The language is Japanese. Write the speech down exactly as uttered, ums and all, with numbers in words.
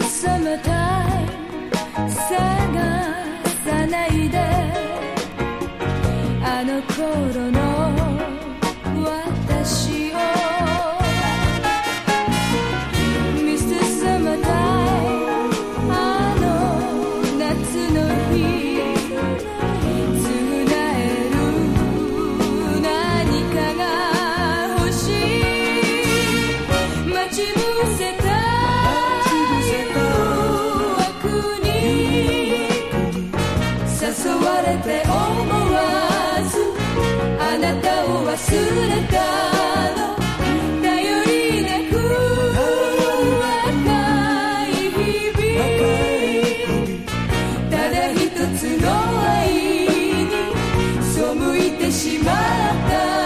Summertime 探さないであの頃の私を ミスター Summertime あの夏の日償える何かが欲しい待ち伏せた誘われて思わずあなたを忘れたの頼りなく若い日々ただ一つの愛に背いてしまった